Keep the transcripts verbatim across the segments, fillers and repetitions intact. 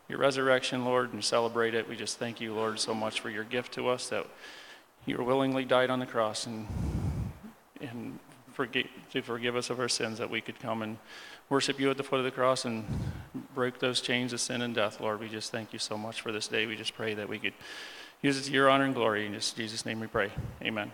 your resurrection, Lord, and celebrate it. We just thank you, Lord, so much for your gift to us that you willingly died on the cross and and forgive, to forgive us of our sins, that we could come and worship you at the foot of the cross and break those chains of sin and death, Lord. We just thank you so much for this day. We just pray that we could use it to your honor and glory. In just Jesus' name we pray. Amen.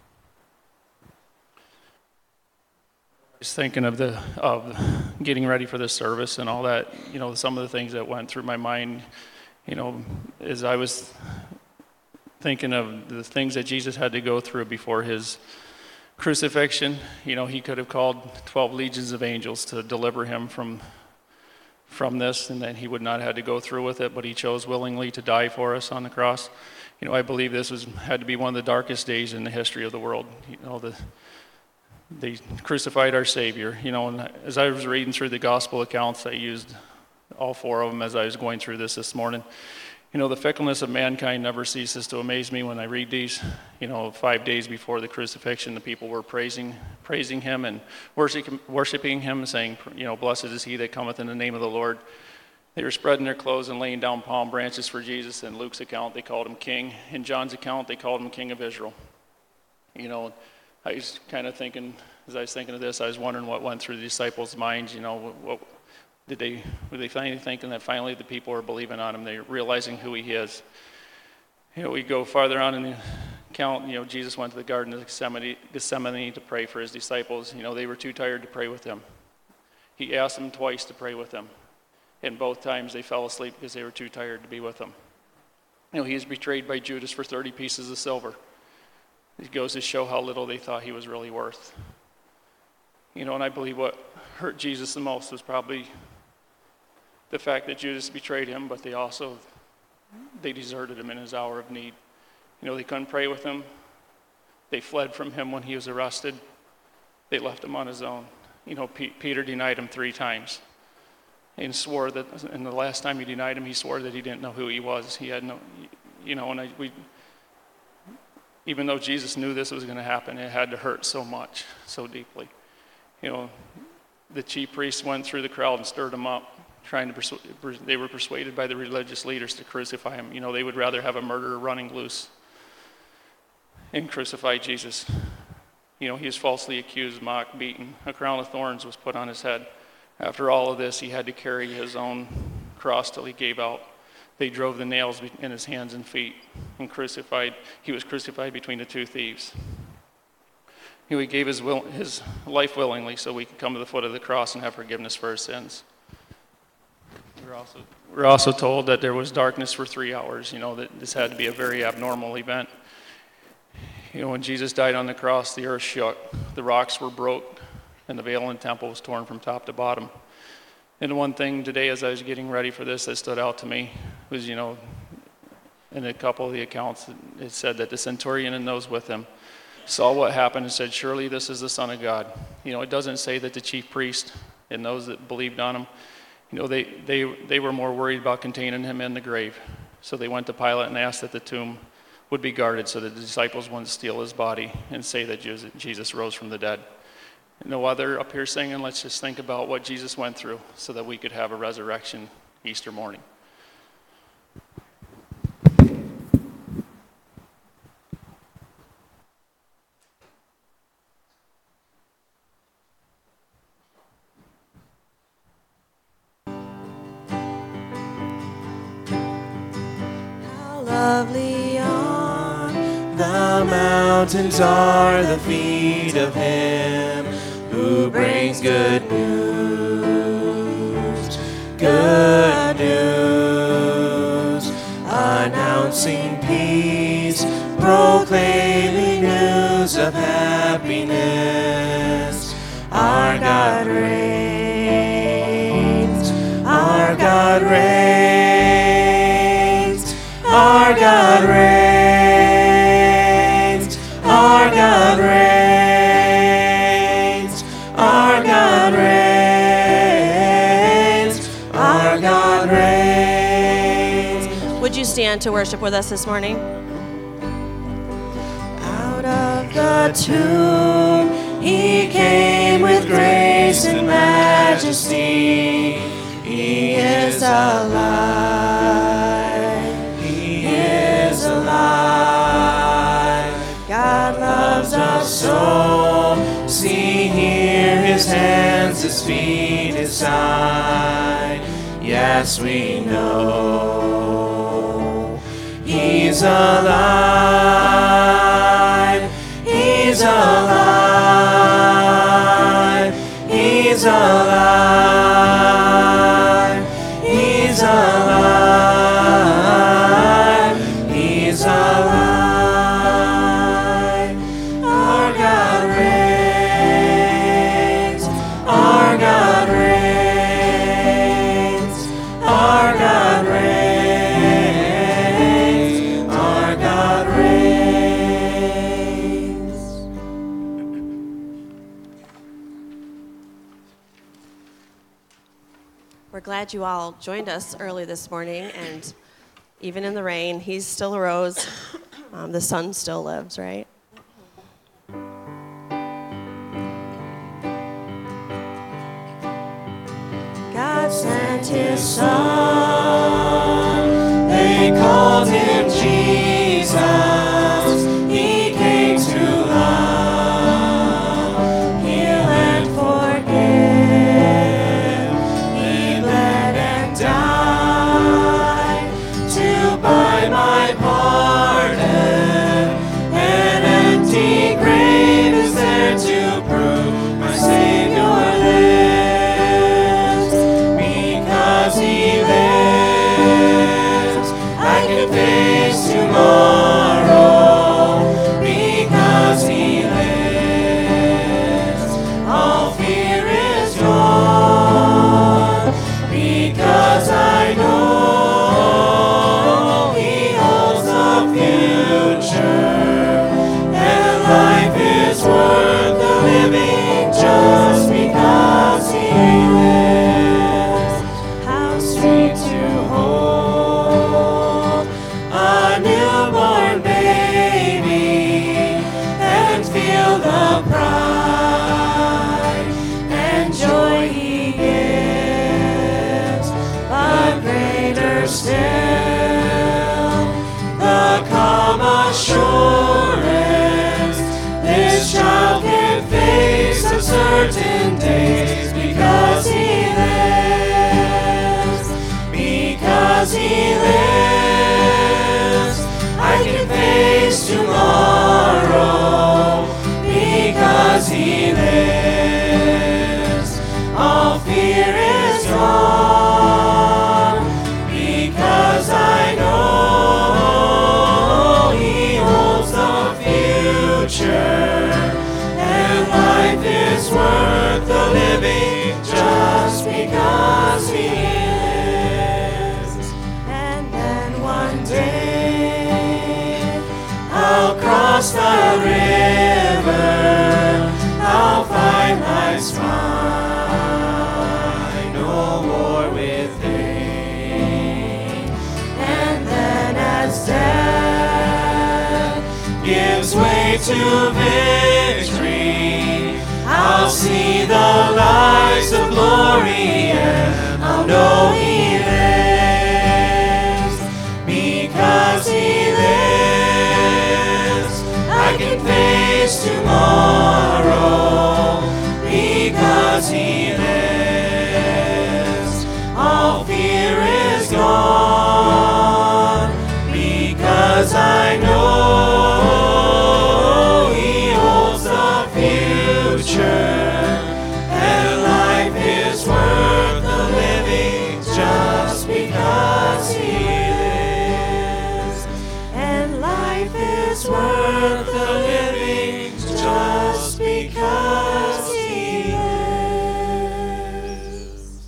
Just thinking of the of getting ready for this service and all that, you know, some of the things that went through my mind, you know, as I was thinking of the things that Jesus had to go through before his crucifixion. You know, he could have called twelve legions of angels to deliver him from from this, and that he would not have had to go through with it, but he chose willingly to die for us on the cross. You know, I believe this was had to be one of the darkest days in the history of the world. You know, the they crucified our Savior. You know, and as I was reading through the gospel accounts, I used all four of them as I was going through this this morning. You know, the fickleness of mankind never ceases to amaze me when I read these. You know, five days before the crucifixion, the people were praising praising him and worship, worshiping him, saying, you know, blessed is he that cometh in the name of the Lord. They were spreading their clothes and laying down palm branches for Jesus. In Luke's account, they called him king. In John's account, they called him king of Israel. You know, I was kind of thinking, as I was thinking of this, I was wondering what went through the disciples' minds. You know, what, what did they were they finally thinking that finally the people were believing on him? They're realizing who he is. You know, we go farther on in the account. You know, Jesus went to the Garden of Gethsemane, Gethsemane to pray for his disciples. You know, they were too tired to pray with him. He asked them twice to pray with him, and both times they fell asleep because they were too tired to be with him. You know, he was betrayed by Judas for thirty pieces of silver. It goes to show how little they thought he was really worth. You know, and I believe what hurt Jesus the most was probably the fact that Judas betrayed him, but they also, they deserted him in his hour of need. You know, they couldn't pray with him. They fled from him when he was arrested. They left him on his own. You know, P- Peter denied him three times and swore that, and the last time he denied him, he swore that he didn't know who he was. He had no, you know, and I, we, even though Jesus knew this was going to happen, it had to hurt so much, so deeply. You know, the chief priests went through the crowd and stirred him up, trying to persuade, they were persuaded by the religious leaders to crucify him. You know, they would rather have a murderer running loose and crucify Jesus. You know, he was falsely accused, mocked, beaten. A crown of thorns was put on his head. After all of this, he had to carry his own cross till he gave out. They drove the nails in his hands and feet and crucified. He was crucified between the two thieves. He gave his, will, his life willingly so we could come to the foot of the cross and have forgiveness for our sins. We're also, we're also told that there was darkness for three hours. You know, that this had to be a very abnormal event. You know, when Jesus died on the cross, the earth shook, the rocks were broke, and the veil in the temple was torn from top to bottom. And one thing today, as I was getting ready for this, that stood out to me was, you know, in a couple of the accounts, it said that the centurion and those with him saw what happened and said, surely this is the Son of God. You know, it doesn't say that the chief priest and those that believed on him, you know, they, they, they were more worried about containing him in the grave. So they went to Pilate and asked that the tomb would be guarded so that the disciples wouldn't steal his body and say that Jesus rose from the dead. No other up here singing. Let's just think about what Jesus went through so that we could have a resurrection Easter morning. How lovely on the mountains are the feet of him who brings good news, good news, announcing peace, proclaiming news of happiness. Our God reigns, our God reigns, our God reigns, our God reigns. Our God reigns, our God reigns. Would you stand to worship with us this morning? Out of the tomb he came with grace and majesty. He is alive. His hands, His feet, His side. Yes, we know He's alive. He's alive. He's alive. He's alive. He's alive. Our God reigns. Our God reigns. Our God reigns. Our God reigns. We're glad you all joined us early this morning, and even in the rain, He's still arose. Um, the sun still lives, right? God sent His Son. They called Him Jesus. He came to love, heal, and forgive. He bled and died to buy my pardon. An empty grave is there to prove my Savior lives. Because He lives, I can face tomorrow. Because He lives, all fear is gone. Because I know He holds the future, and life is worth the living just because He lives. How sweet to hold a newborn baby and feel the pride and joy He gives, but greater still, the calm assurance this child can face uncertain days because He lives. Because He lives, I can face tomorrow. Because He lives, all fear is gone. Because I know He holds the future, and life is worth the living just because He lives. And then one day I'll cross the river, I'll find life's fine, no war with pain. And then as death gives way to victory, I'll see the lights of glory, and I'll know He lives. Because He lives, I can face tomorrow. Because He lives, all fear is gone. Because I know He holds the future, and life is worth the living just because He lives. And life is worth the living just because He lives.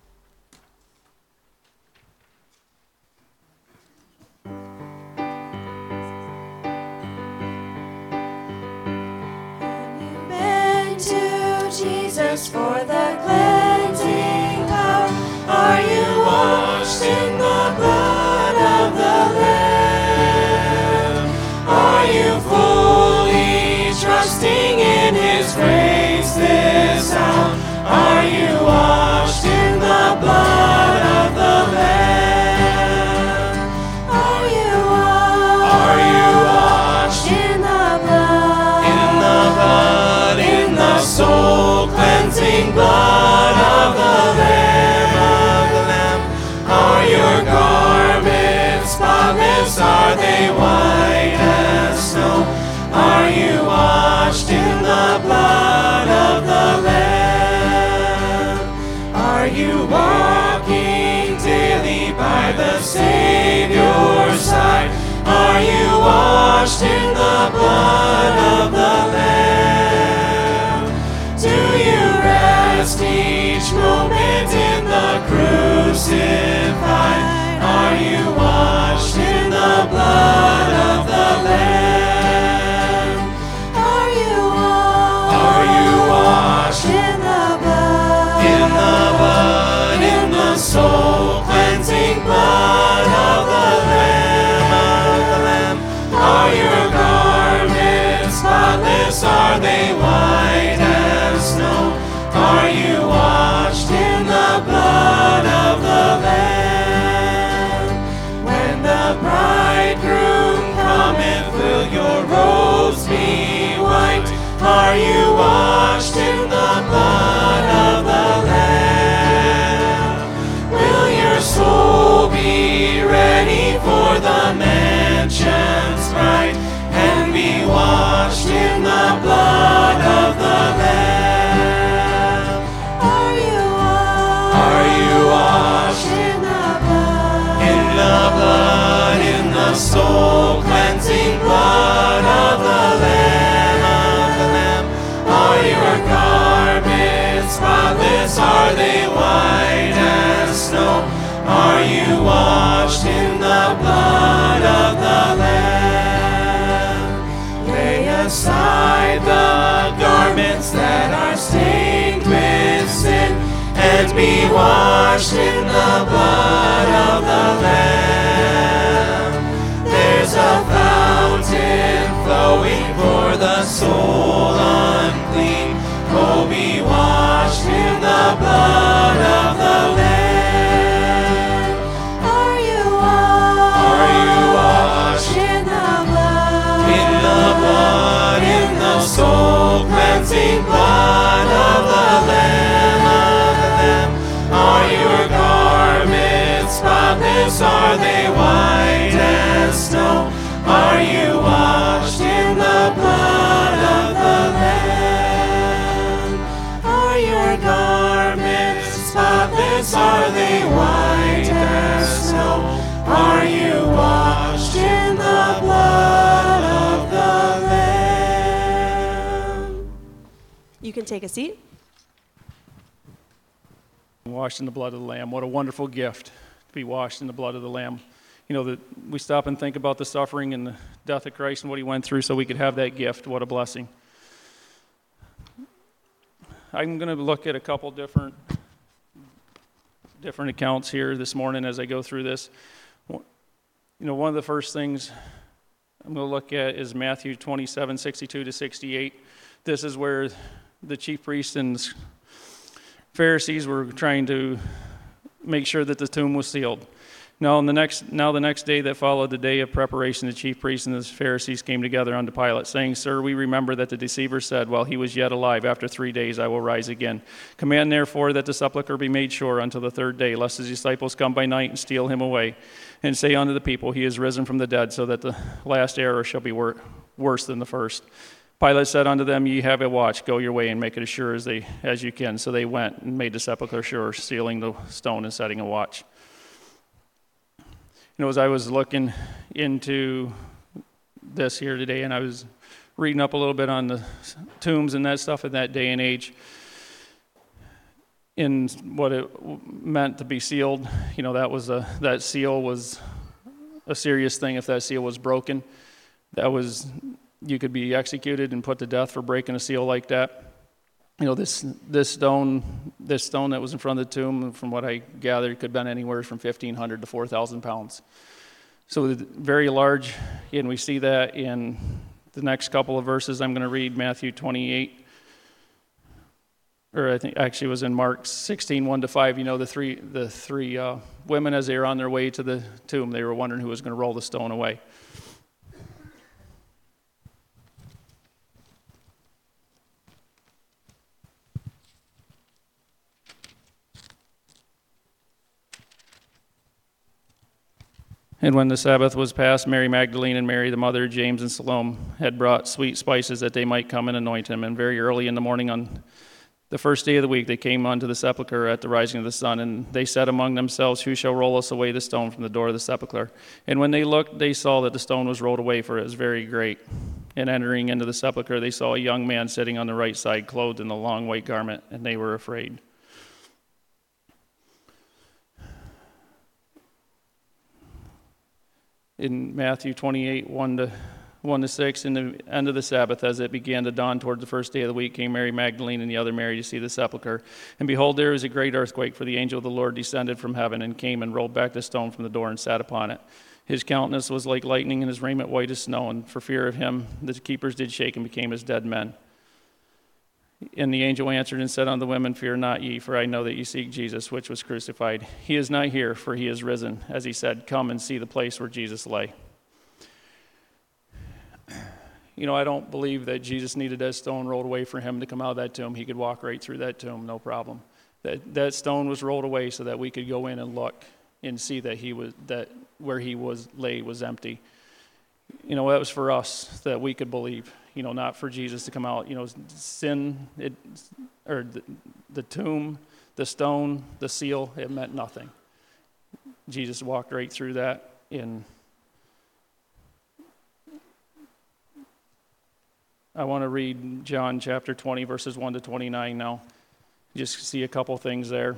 Been to Jesus for the cleansing power. Are you washed in the blood of the Lamb? Are you fully trusting in His grace this hour? Are you washed in the blood of the Lamb? Are you washed? Are you washed in the blood? In the blood, in the soul cleansing spotless are they, white as snow. Are you washed in the blood of the Lamb? Are you walking daily by the Savior's side? Are you washed in the blood of the Lamb? Do you rest each moment in the crucified? Are you washed in the blood of the Lamb? Are you washed? Are you washed in the blood? In the blood, in the soul cleansing blood of the Lamb, of the Lamb. Are your garments spotless? Are they white as snow? Are you washed in the blood of the Lamb? When the bridegroom cometh, will your robes be white? Are you washed in the blood of the Lamb? Will your soul be ready for the mansions bright, and be washed in the blood of the Lamb? Are you washed? Are you washed in the blood? In the blood, in the soul cleansing blood of the Lamb, of the Lamb. Are your garments spotless? Are they white as snow? Are you washed in the blood of the Lamb? Lay aside the garments that are stained with sin, and be washed in the blood of the Lamb. There's a fountain flowing for the soul unclean. Oh, be washed in the blood of the Lamb. Are you washed? Are you washed in the blood? In the blood, in the soul cleansing blood of the Lamb, of the Lamb. Are your garments spotless? Are they white as snow? Are you washed in the blood of the Lamb? Are your garments spotless? Are they white as snow? Are you washed in the blood of the Lamb? You can take a seat. Washed in the blood of the Lamb. What a wonderful gift to be washed in the blood of the Lamb. You know, that we stop and think about the suffering and the death of Christ and what he went through so we could have that gift. What a blessing. I'm going to look at a couple different different accounts here this morning as I go through this. You know, one of the first things I'm going to look at is Matthew twenty-seven, sixty-two to sixty-eight. This is where the chief priests and Pharisees were trying to make sure that the tomb was sealed. Now, in the next, now the next day that followed the day of preparation, the chief priests and the Pharisees came together unto Pilate, saying, Sir, we remember that the deceiver said, while he was yet alive, after three days I will rise again. Command therefore that the sepulchre be made sure until the third day, lest his disciples come by night and steal him away, and say unto the people, He is risen from the dead, so that the last error shall be wor- worse than the first. Pilate said unto them, Ye have a watch, go your way and make it as sure as, they, as you can. So they went and made the sepulchre sure, sealing the stone and setting a watch. You know, as I was looking into this here today, and I was reading up a little bit on the tombs and that stuff in that day and age, in what it meant to be sealed, you know, that was a that seal was a serious thing. If that seal was broken, that was you could be executed and put to death for breaking a seal like that. You know, this this stone, this stone that was in front of the tomb, from what I gathered, could have been anywhere from fifteen hundred to four thousand pounds. So very large, and we see that in the next couple of verses. I'm going to read Matthew twenty-eight, or I think actually it was in Mark sixteen, one to five. You know, the three the three uh, women, as they were on their way to the tomb, they were wondering who was going to roll the stone away. And when the Sabbath was past, Mary Magdalene and Mary, the mother of James and Salome, had brought sweet spices that they might come and anoint him. And very early in the morning on the first day of the week, they came unto the sepulchre at the rising of the sun. And they said among themselves, Who shall roll us away the stone from the door of the sepulchre? And when they looked, they saw that the stone was rolled away, for it was very great. And entering into the sepulchre, they saw a young man sitting on the right side, clothed in a long white garment, and they were afraid. In Matthew twenty-eight, one to one to six, in the end of the Sabbath, as it began to dawn toward the first day of the week, came Mary Magdalene and the other Mary to see the sepulchre. And behold, there was a great earthquake, for the angel of the Lord descended from heaven and came and rolled back the stone from the door and sat upon it. His countenance was like lightning, and his raiment white as snow. And for fear of him, the keepers did shake and became as dead men. And the angel answered and said unto the women, Fear not ye, for I know that ye seek Jesus, which was crucified. He is not here, for he is risen. As he said, Come and see the place where Jesus lay. You know, I don't believe that Jesus needed that stone rolled away for him to come out of that tomb. He could walk right through that tomb, no problem. That that stone was rolled away so that we could go in and look and see that he was that where he was lay was empty. You know, that was for us, that we could believe. You know, not for Jesus to come out. You know, sin, it, or the, the tomb, the stone, the seal, it meant nothing. Jesus walked right through that. In I want to read John chapter twenty, verses one to twenty-nine now. Just see a couple things there.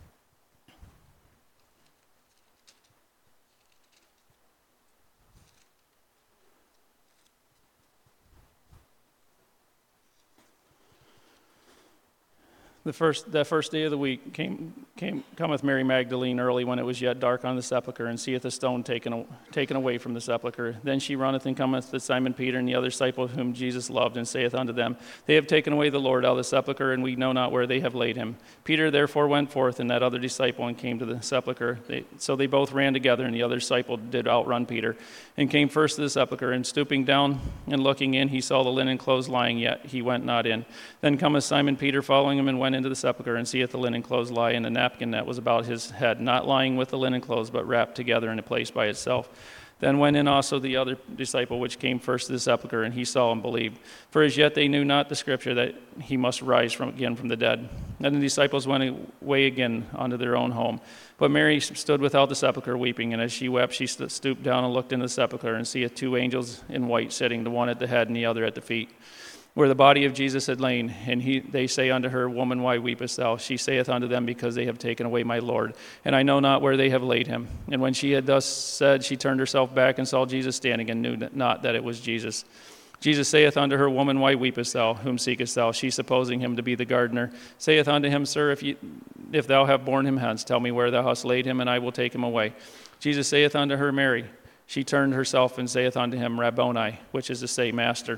The first that first day of the week came came cometh Mary Magdalene early when it was yet dark on the sepulchre, and seeth a stone taken taken away from the sepulchre. Then she runneth and cometh to Simon Peter and the other disciple whom Jesus loved, and saith unto them, They have taken away the Lord out of the sepulchre, and we know not where they have laid him. Peter therefore went forth, and that other disciple, and came to the sepulchre. They, so they both ran together, and the other disciple did outrun Peter, and came first to the sepulchre. And stooping down and looking in, he saw the linen clothes lying, yet he went not in. Then cometh Simon Peter following him, and went into the sepulchre, and seeth the linen clothes lie, and a napkin that was about his head, not lying with the linen clothes, but wrapped together in a place by itself. Then went in also the other disciple which came first to the sepulchre, and he saw and believed. For as yet they knew not the scripture that he must rise from again from the dead. Then the disciples went away again unto their own home. But Mary stood without the sepulchre weeping, and as she wept, she stooped down and looked in the sepulchre, and seeth two angels in white sitting, the one at the head and the other at the feet, where the body of Jesus had lain. And he, they say unto her, Woman, why weepest thou? She saith unto them, Because they have taken away my Lord, and I know not where they have laid him. And when she had thus said, she turned herself back and saw Jesus standing, and knew not that it was Jesus. Jesus saith unto her, Woman, why weepest thou? Whom seekest thou? She, supposing him to be the gardener, saith unto him, Sir, if, you, if thou have borne him hence, tell me where thou hast laid him, and I will take him away. Jesus saith unto her, Mary. She turned herself and saith unto him, Rabboni, which is to say, Master.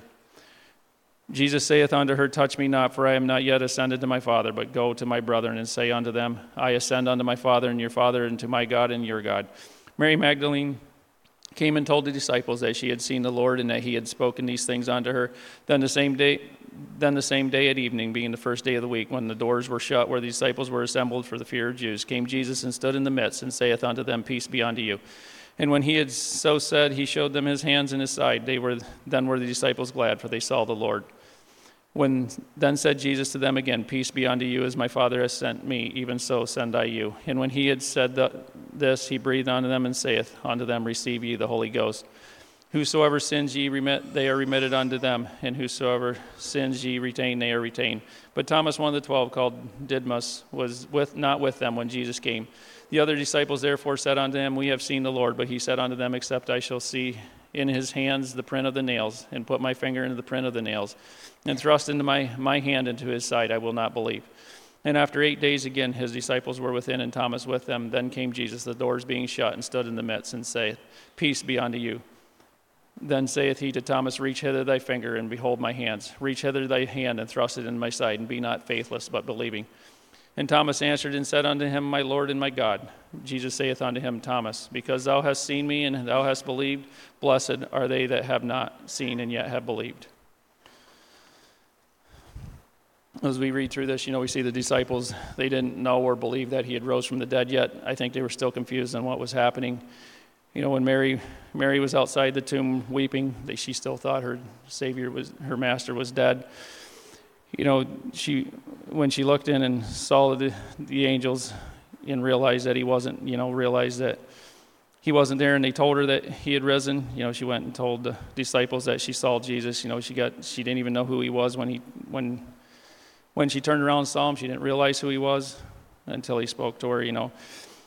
Jesus saith unto her, Touch me not, for I am not yet ascended to my Father, but go to my brethren and say unto them, I ascend unto my Father and your Father, and to my God and your God. Mary Magdalene came and told the disciples that she had seen the Lord, and that he had spoken these things unto her. Then the same day, then the same day at evening, being the first day of the week, when the doors were shut, where the disciples were assembled for the fear of Jews, came Jesus and stood in the midst, and saith unto them, Peace be unto you. And when he had so said, he showed them his hands and his side. They were then were the disciples glad, for they saw the Lord. When then said Jesus to them again, Peace be unto you, as my Father has sent me, even so send I you. And when he had said the, this, he breathed unto them and saith unto them, Receive ye the Holy Ghost. Whosoever sins ye remit, they are remitted unto them, and whosoever sins ye retain, they are retained. But Thomas, one of the twelve, called Didymus, was with not with them when Jesus came. The other disciples therefore said unto him, We have seen the Lord. But he said unto them, Except I shall see in his hands the print of the nails, and put my finger into the print of the nails, and thrust into my, my hand into his side, I will not believe. And after eight days again his disciples were within, and Thomas with them. Then came Jesus, the doors being shut, and stood in the midst, and saith, Peace be unto you. Then saith he to Thomas, Reach hither thy finger, and behold my hands. Reach hither thy hand, and thrust it in my side, and be not faithless, but believing. And Thomas answered and said unto him, My Lord and my God. Jesus saith unto him, Thomas, because thou hast seen me, and thou hast believed, blessed are they that have not seen and yet have believed. As we read through this, you know, we see the disciples, they didn't know or believe that he had rose from the dead yet. I think they were still confused on what was happening. You know, when Mary Mary was outside the tomb weeping, that she still thought her Savior was, her Master was dead. You know, she when she looked in and saw the, the angels and realized that he wasn't, you know, realized that he wasn't there, and they told her that he had risen. You know, she went and told the disciples that she saw Jesus. You know, she got she didn't even know who he was when he when when she turned around and saw him. She didn't realize who he was until he spoke to her. You know,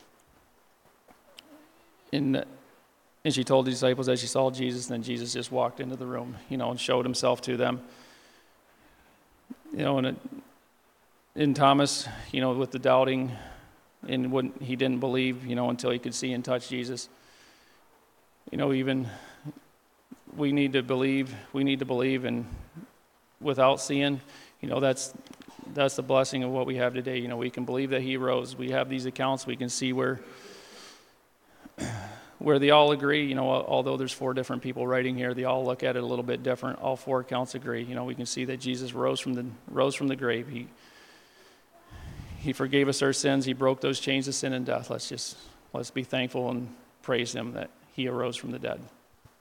and and she told the disciples that she saw Jesus. And then Jesus just walked into the room, you know, and showed himself to them. You know, and it, in Thomas, you know, with the doubting. And when he didn't believe, you know, until he could see and touch Jesus. You know, even we need to believe. We need to believe, and without seeing, you know, that's that's the blessing of what we have today. You know, we can believe that he rose. We have these accounts. We can see where where they all agree. You know, although there's four different people writing here, they all look at it a little bit different. All four accounts agree. You know, we can see that Jesus rose from the rose from the grave. He He forgave us our sins. He broke those chains of sin and death. Let's just let's be thankful and praise him that he arose from the dead.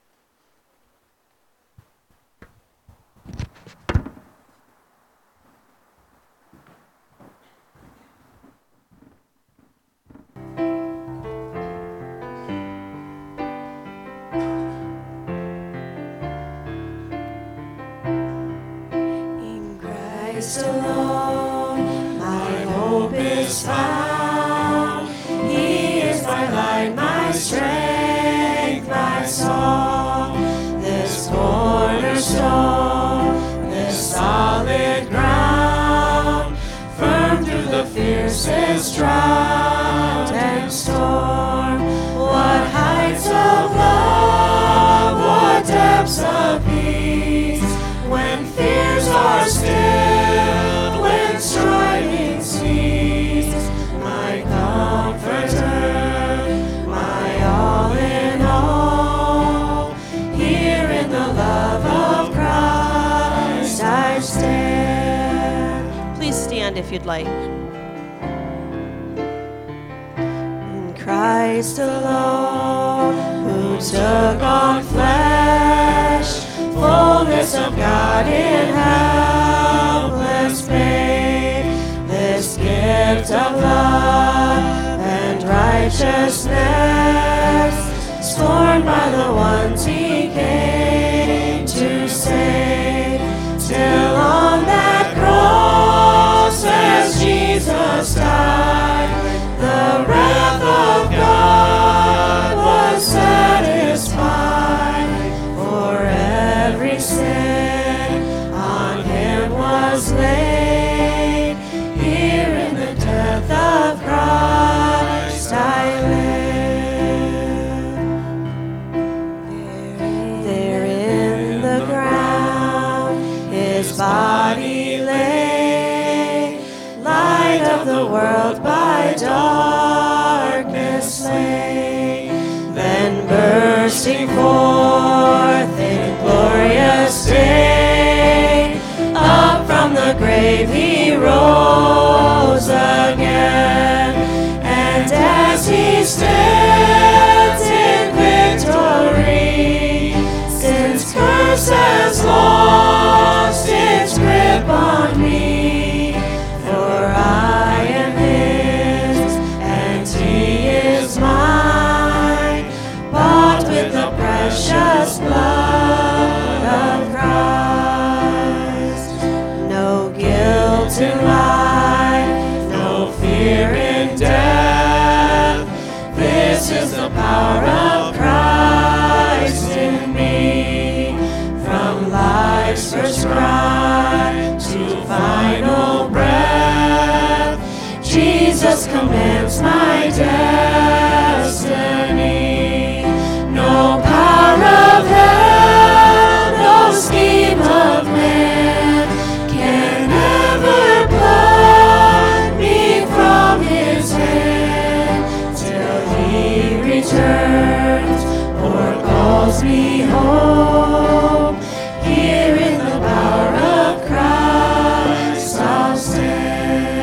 In Christ alone, my hope is found. He is my light, my strength, my song. This cornerstone, this solid ground, firm through the fiercest drought and storm. What heights of love, what depths of peace, when fears are stilled, when striving cease. My comforter, my all in all, here in the love of Christ I stand. Please stand if you'd like. In Christ alone, who took on flesh, fullness of God in helpless babe, this gift of love and righteousness, scorned by the ones he came to save, till on that cross as Jesus died, the wrath of God was satisfied. For every sin on him was laid, here in the death of Christ I live. There in the ground his body lay, light of the world by darkness slain, then bursting forth in glorious day, up from the grave he rose again, and as he stands in victory, sin's curse has lost its grip on me, for I am his and he is mine, bought with the precious blood of Christ. No guilt in life, no fear in death, this is the power of Christ in me. From life's first cry to final breath, Jesus commands my destiny. No power of hell, no scheme of man can ever pluck me from his hand, till he returns or calls me home. Here in the power of Christ I'll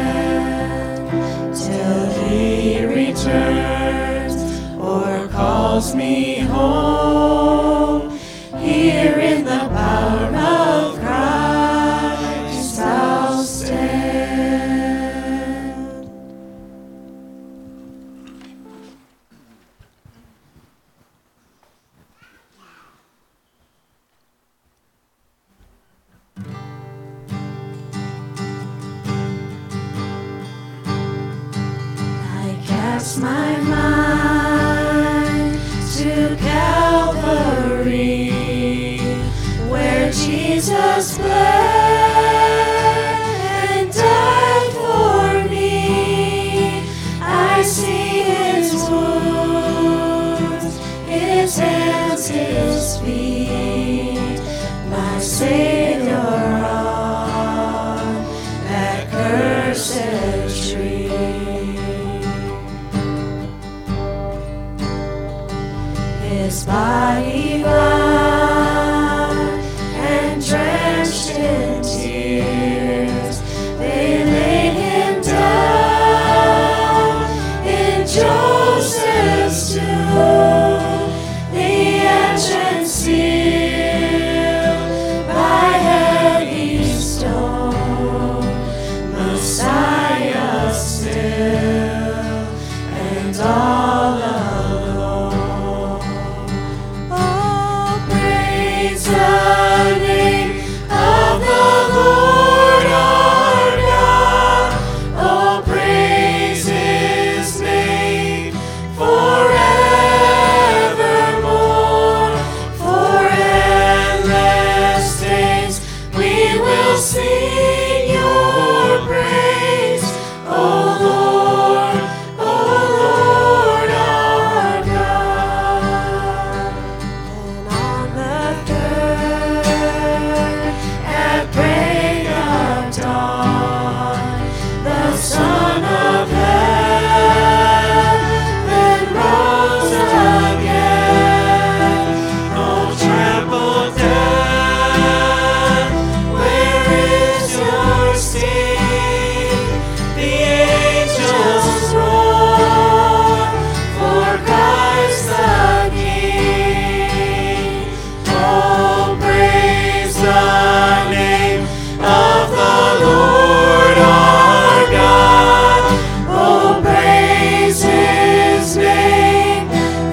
stand, till he returns or calls calls me home. Here in the power of Christ I'll stand. I cast my mind to Calvary, where Jesus bled and died for me. I see his wounds, his hands, his feet, my Savior on that cursed tree. His body bound and drenched in tears, they laid him down in Joseph's tomb, the entrance sealed by heavy stone. Messiah still and all alone. Oh, praise the name of the Lord our God. Oh, praise his name forevermore. For endless days we will sing your praise, O Lord, O Lord our God. And on the third, at break of dawn, the Son of Heaven rose again. Oh, trample death, where is your sting? The angels roar for Christ the King. Oh, praise the name of the Lord our God. Oh, praise his name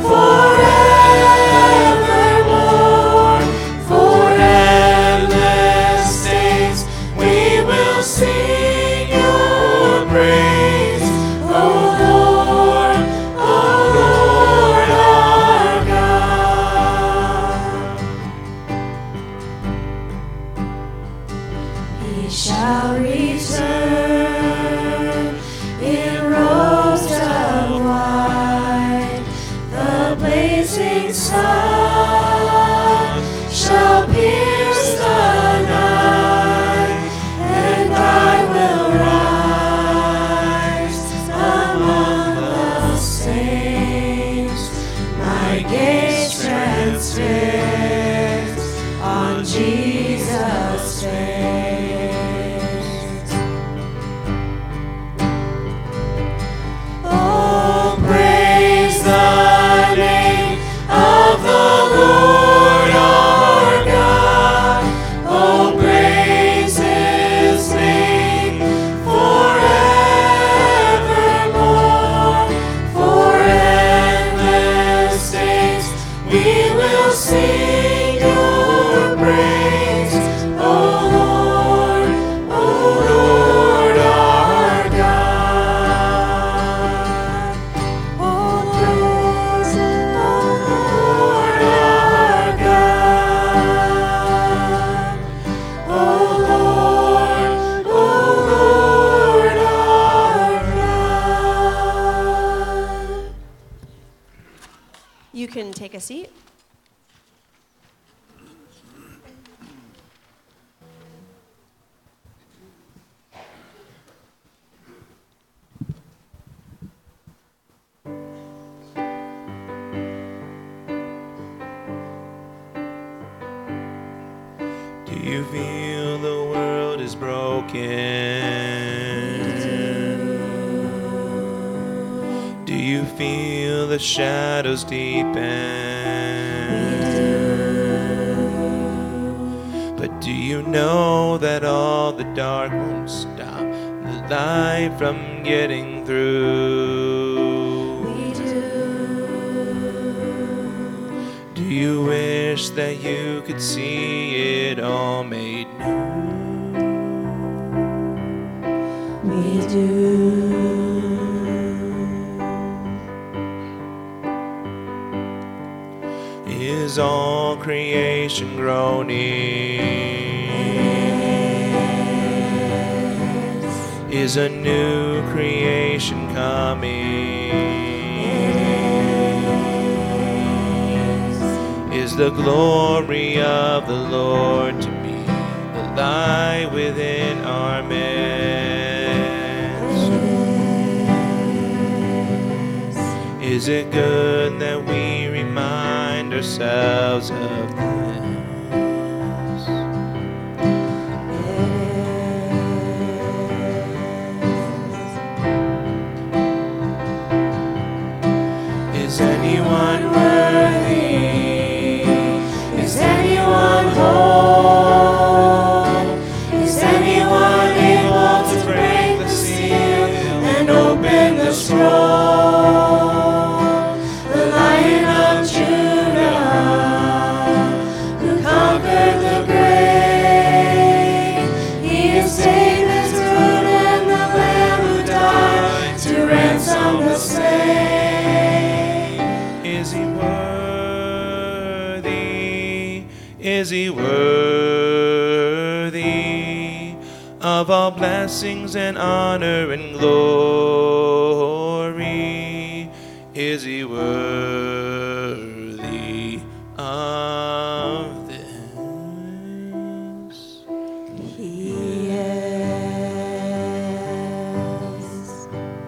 forevermore. For endless days we will sing your praise, O Lord, O Lord our God. He shall return in robes of white. The blazing sun shall pierce the night, and I will rise among the saints, my gaze transfixed on Jesus' face. Oh, praise the name of the Lord our God. Oh, praise his name forevermore. For endless days we will sing your praise, O Lord, O Lord our God. Oh, praise the Lord our God. Oh, Lord, O Lord our God. You can take a seat. Do you feel the world is broken? Do you you feel the shadows deepen? But do you know that all the dark won't stop the light from getting through? We do. Do you wish that you could see it all made new? We do. Is all creation groaning? Is a new creation coming? Is the glory of the Lord to be the light within our midst? Is it good that we remind ourselves of this? Is anyone worthy? Is anyone whole? Is anyone able to break the seal and open the scroll? The Lion of Judah, who conquered the grave, he is David's root and the Lamb who died to ransom the slain. Is he worthy? Is he worthy of all blessings and honor and glory? Is he worthy of this? He is.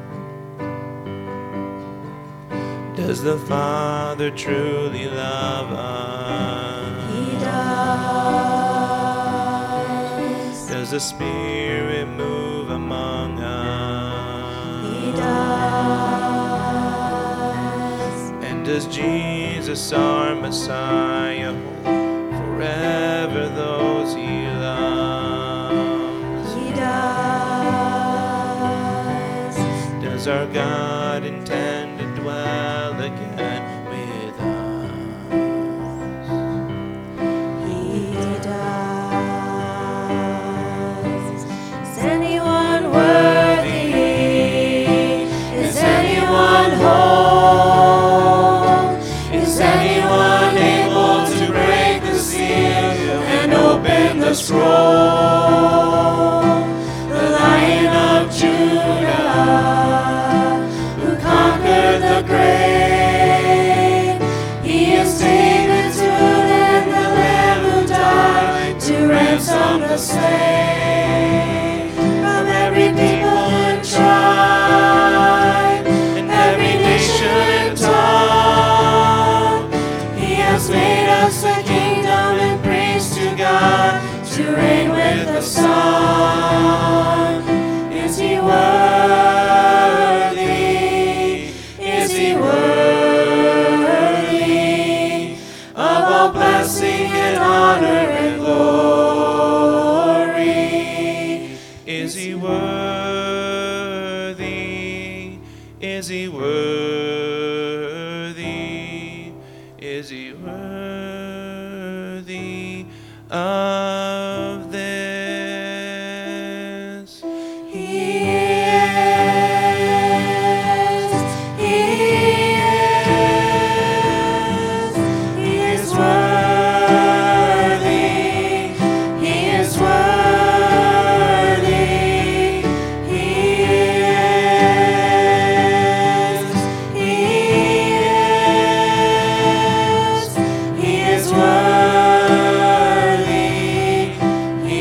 Does the Father truly love us? He does. Does the Spirit move among us? He does. And does Jesus, our Messiah, hold forever those he loves? He does. Does our God intend to dwell again with us? He does. Is anyone worthy? Is anyone whole? Is anyone able to break the seal and open the scroll? The Lion of Judah, who conquered the grave, he is David's root and the Lamb who died to ransom the slain. From every people and tribe, and every nation and tongue, he has made us a kingdom and praise to God, to reign with the Son. Is he worthy? Is he worthy of all blessing and honor and glory? Is he worthy? Is he worthy? Is he worthy of this? He is. He is. He is worthy. He is worthy. He is. He is. He is worthy. He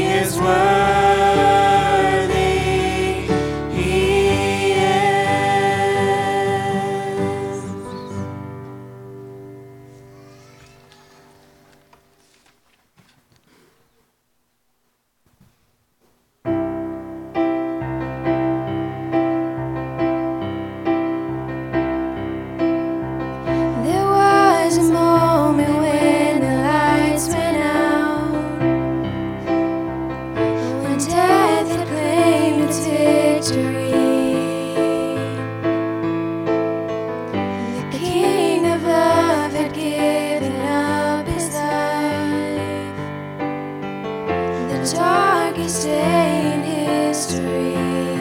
day in history.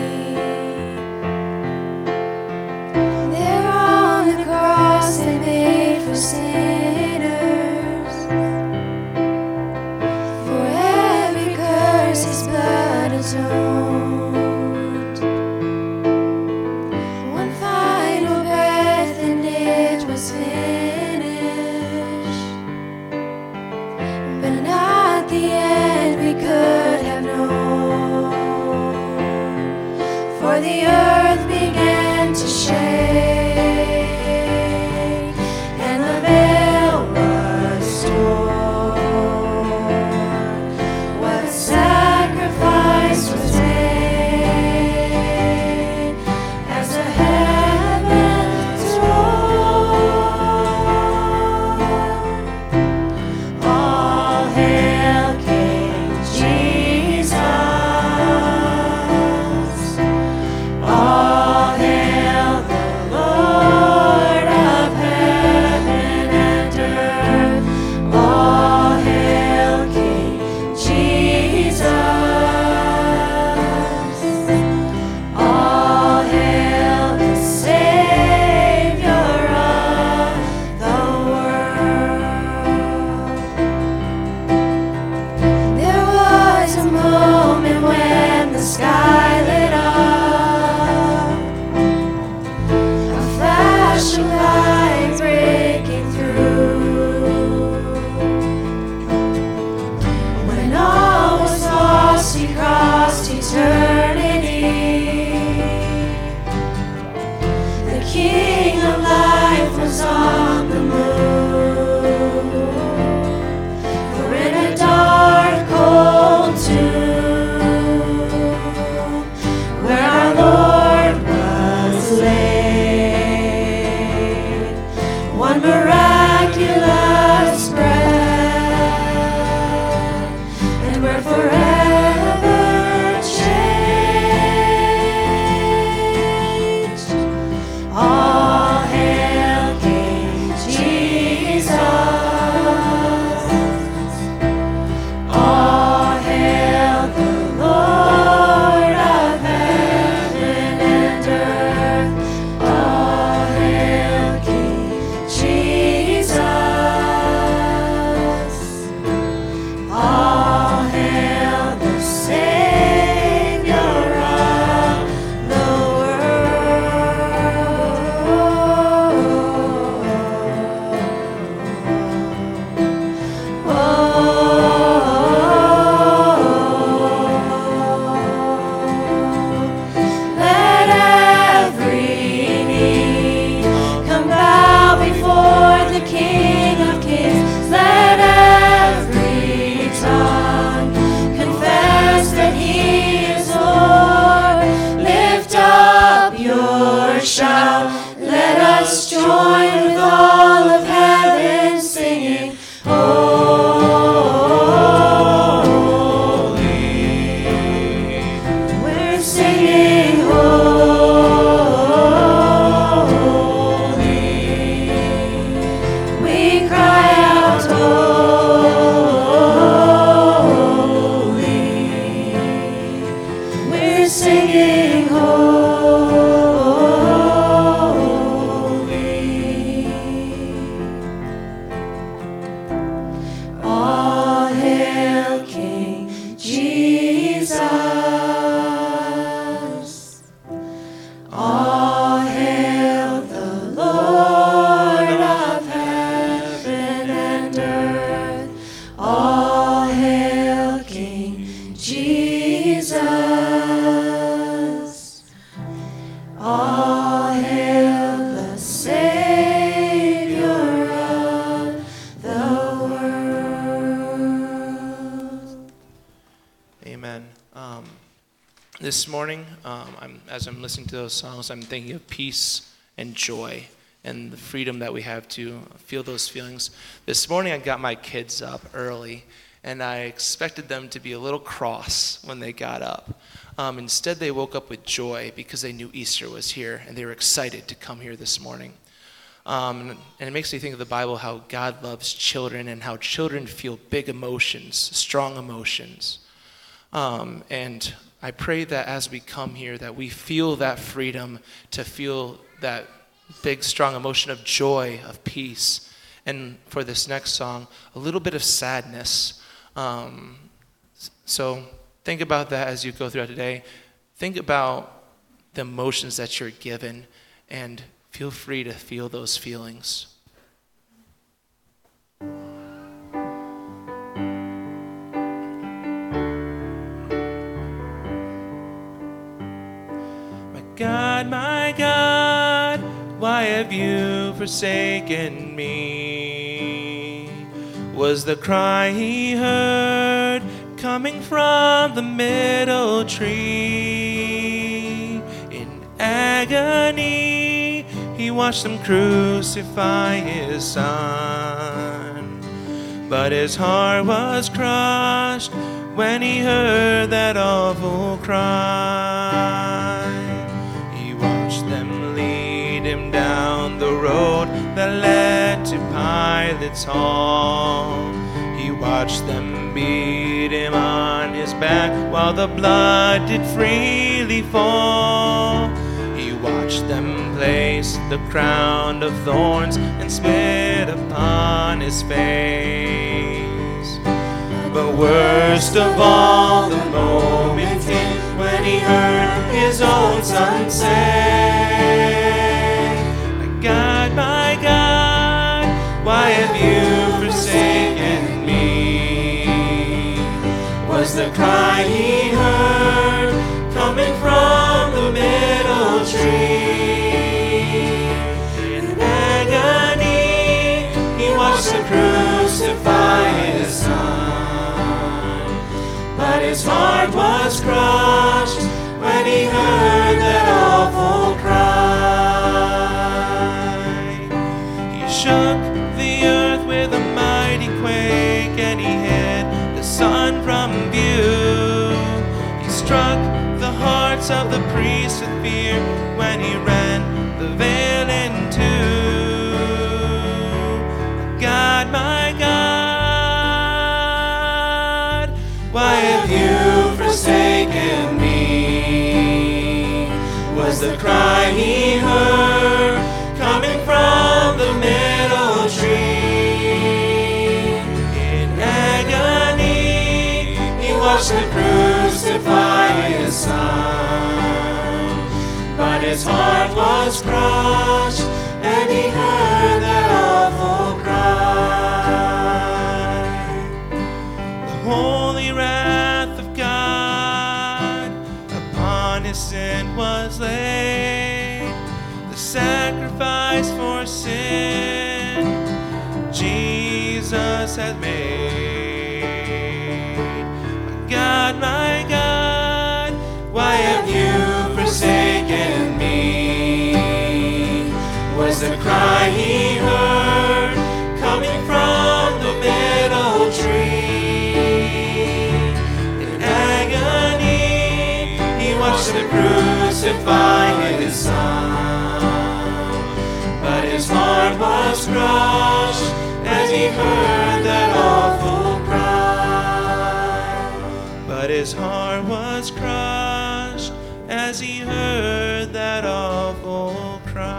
There on the cross they paid for sinners. For every curse his blood atoned. One final breath and it was finished. But not the end we could have known. For the earth began to shake, and the veil was torn. What sacrifice was made as the heavens roared. All hail King Jesus. All hail the Lord of heaven and earth. All hail King Jesus. All hail the Savior of the world. There was a moment when the sky lit up, a flash of light breaking through. When all was lost, he crossed eternity. The King of life was on the move. For in a dark, cold tomb, where our Lord was laid, one miraculous breath, and we're forever changed. All hail King Jesus. All hail the Lord of heaven and earth. All hail King Jesus. All hail the Savior of the world. Let every knee come bow before the King of Kings. Let every tongue confess that He is Lord. Lift up your shout. Let us join with all of heaven singing, holy. We're singing holy. We cry out holy. We're singing holy. All hail King Jesus. All hail the Lord of heaven and earth. All hail King Jesus. All hail the Savior of the world. Amen. Um, this morning, um, I'm, as I'm listening to those songs, I'm thinking of peace and joy and the freedom that we have to feel those feelings. This morning, I got my kids up early, and I expected them to be a little cross when they got up. Um, instead, they woke up with joy because they knew Easter was here, and they were excited to come here this morning. Um, and it makes me think of the Bible, how God loves children and how children feel big emotions, strong emotions. Um, and I pray that as we come here, that we feel that freedom to feel that big, strong emotion of joy, of peace. And for this next song, a little bit of sadness. Um, so think about that as you go throughout today. Think about the emotions that you're given, and feel free to feel those feelings. God, my God, why have you forsaken me? Was the cry he heard coming from the middle tree? In agony, he watched them crucify his son. But his heart was crushed when he heard that awful cry. Him down the road that led to Pilate's hall. He watched them beat him on his back while the blood did freely fall. He watched them place the crown of thorns and spit upon his face. But worst of all, the moment came when he heard his own son say, God, my God, why have you forsaken me? Was the cry he heard coming from the middle tree? In agony, he watched them crucify his son. But his heart was crushed when he heard that awful cry. Shook the earth with a mighty quake, and he hid the sun from view. He struck the hearts of the priests with fear when he rent the veil in two. God, my God, why have you forsaken me? Was the cry he heard coming from the middle tree? In agony, he watched them crucify his son. But his heart was crushed, and he heard that awful cry. The holy wrath of God upon his sin was laid. The sacrifice for sin Jesus has made. My God, my God, why have you forsaken me? Was the cry he heard coming from the middle tree? In agony, he watched them crucify his son. But his heart was crushed as he heard that awful cry. But his heart was crushed as he heard that awful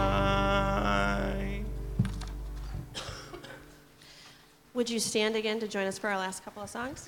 cry. Would you stand again to join us for our last couple of songs?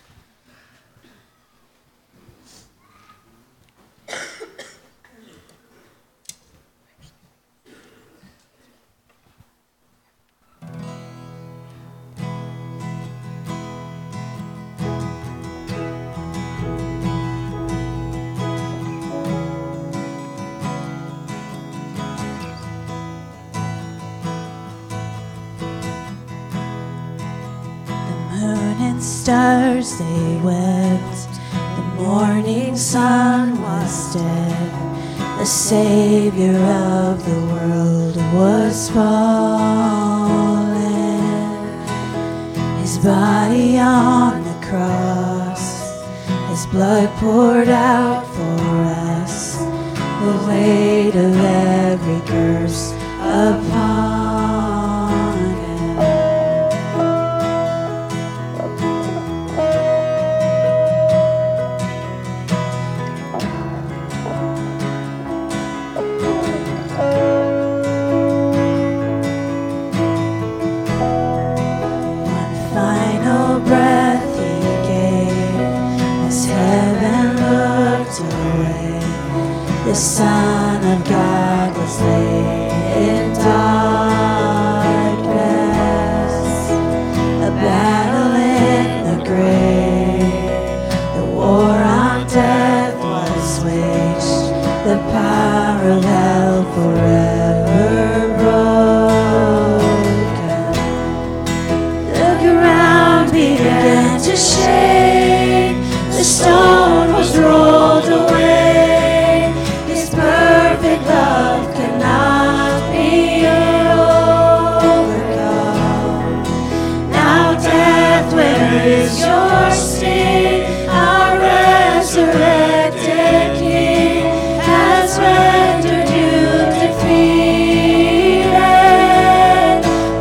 Stars they wept, the morning sun was dead, the Savior of the world was fallen. His body on the cross, his blood poured out for us, the weight of every curse upon him. to shake. The stone was rolled away. His perfect love could not be overcome. Now death, where is your sting? Our resurrected King has rendered you defeated.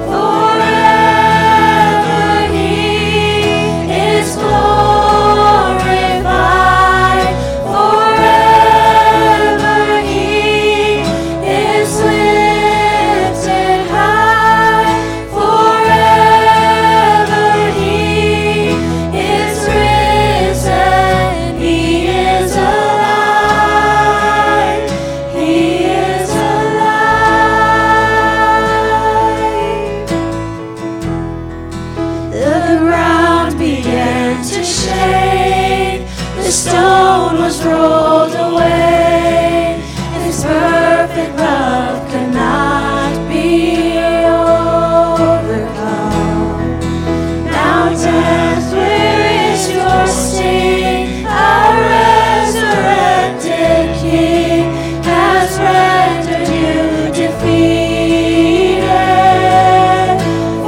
Forever He is glorified. Forever He is lifted high. Forever He is risen. He is alive. He is alive. The ground began to shake. The stone was rolled away. His perfect love could not be overcome. Now death, where is your sting? Our resurrected King has rendered you defeated.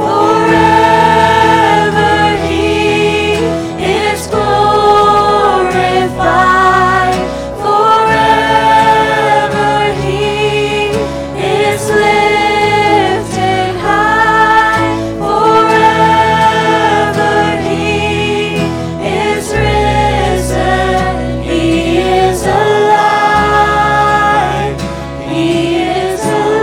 Forever He is glorified. Forever He is lifted high. Forever He is risen. He is alive. He is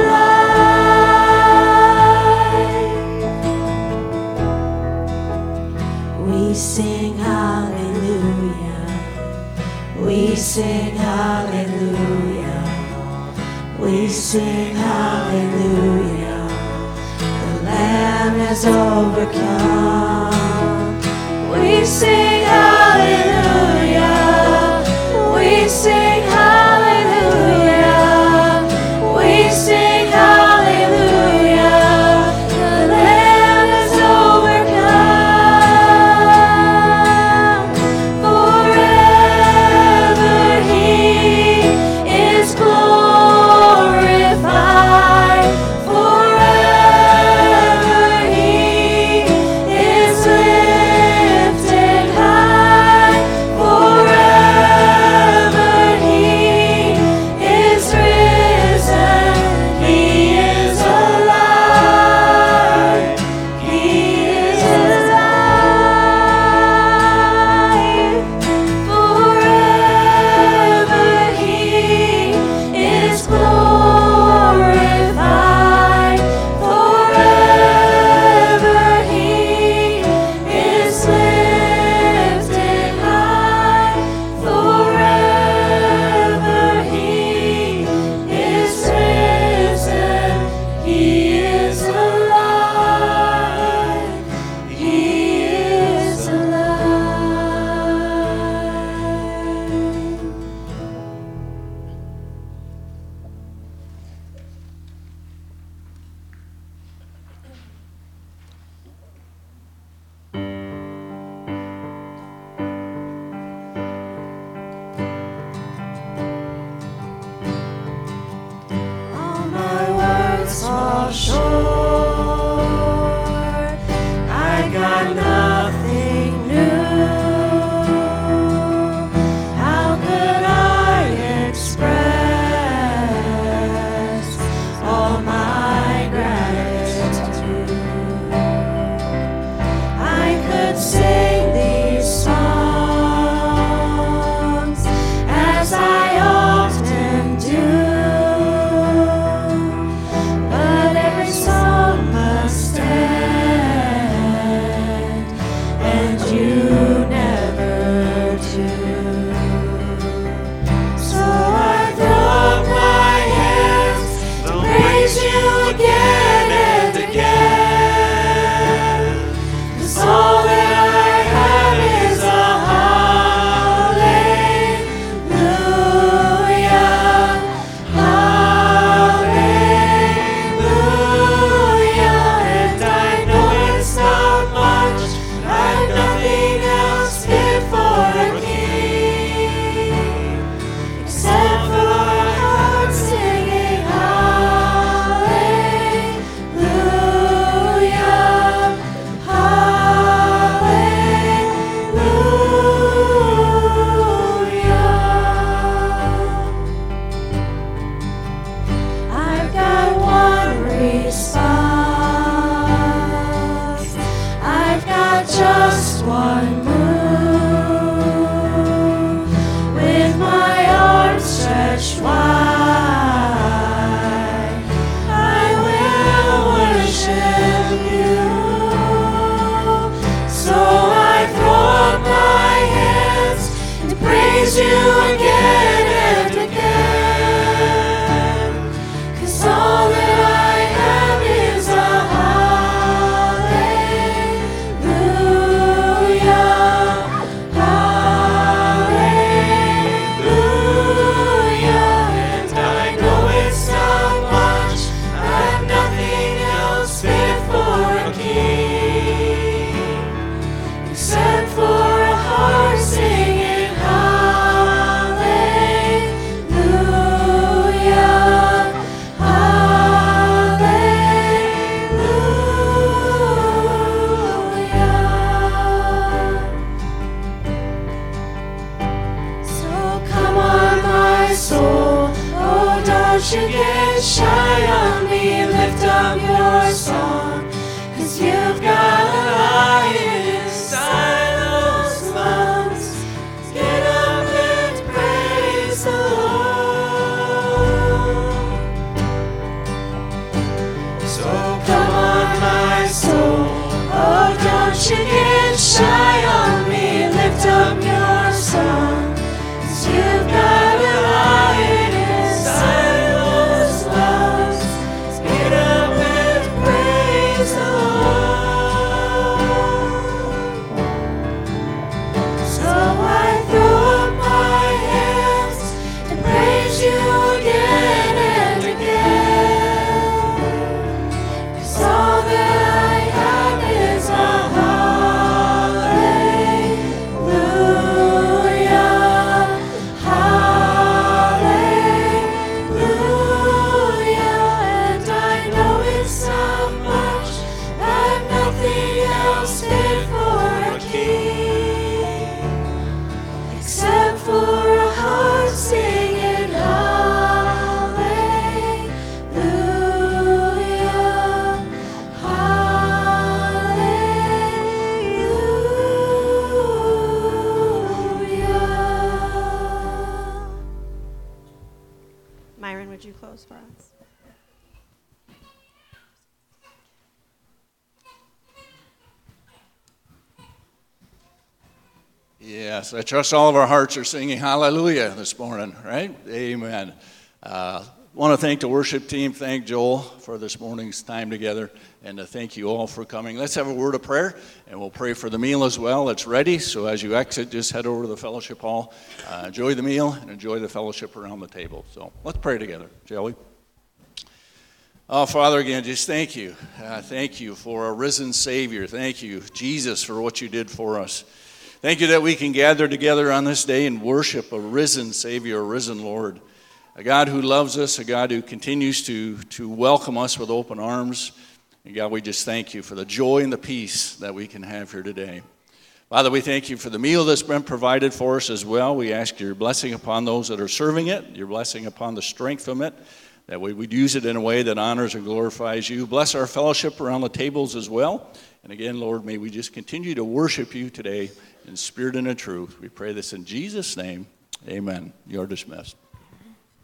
alive. We sing hallelujah. We sing hallelujah. We sing hallelujah. The Lamb has overcome. We sing hallelujah. We sing hallelujah. We sing hallelujah. The Lamb has overcome. Forever He is glorified. Forever He is lifted high. Forever He is risen. He is alive. He is alive. Forever He is glorified. Forever He is lifted high. Forever He is risen. He is alive. He is alive. All my words fall short. I got nothing new. How could I express all my gratitude? I could sing these songs as I often do, but every song must end, and one move, with my arms stretched wide, I will worship you. So I throw up my hands and praise you again and again, 'cause all that I have is a hallelujah, hallelujah. And I know it's not much, I have nothing else fit for a king, except for a heart singing hallelujah, hallelujah. So come on, my soul, oh, don't you get shy on me, lift up your song, 'cause you've got a lion inside those lungs. Get up and praise the Lord. So come on, my soul, oh, don't you get shy on me, lift up your song, 'cause you've got a lion inside those lungs. Get up and praise the Lord. So I throw up my hands and praise you again and again, 'cause all that I have is a hallelujah, hallelujah. And I know it's not much, I have nothing else fit for a king, except for a heart singing hallelujah, hallelujah. Myron, would you close for us? Yes, I trust all of our hearts are singing hallelujah this morning, right? Amen. Uh, want to thank the worship team, thank Joel for this morning's time together, and to thank you all for coming. Let's have a word of prayer, and we'll pray for the meal as well. It's ready, so as you exit, just head over to the fellowship hall. Uh, enjoy the meal and enjoy the fellowship around the table. So let's pray together, shall we? Oh, Father, again, just thank you. Uh, thank you for a risen Savior. Thank you, Jesus, for what you did for us. Thank you that we can gather together on this day and worship a risen Savior, a risen Lord, a God who loves us, a God who continues to, to welcome us with open arms. And God, we just thank you for the joy and the peace that we can have here today. Father, we thank you for the meal that's been provided for us as well. We ask your blessing upon those that are serving it, your blessing upon the strength from it, that we would use it in a way that honors and glorifies you. Bless our fellowship around the tables as well. And again, Lord, may we just continue to worship you today in spirit and in truth. We pray this in Jesus' name. Amen. You're dismissed.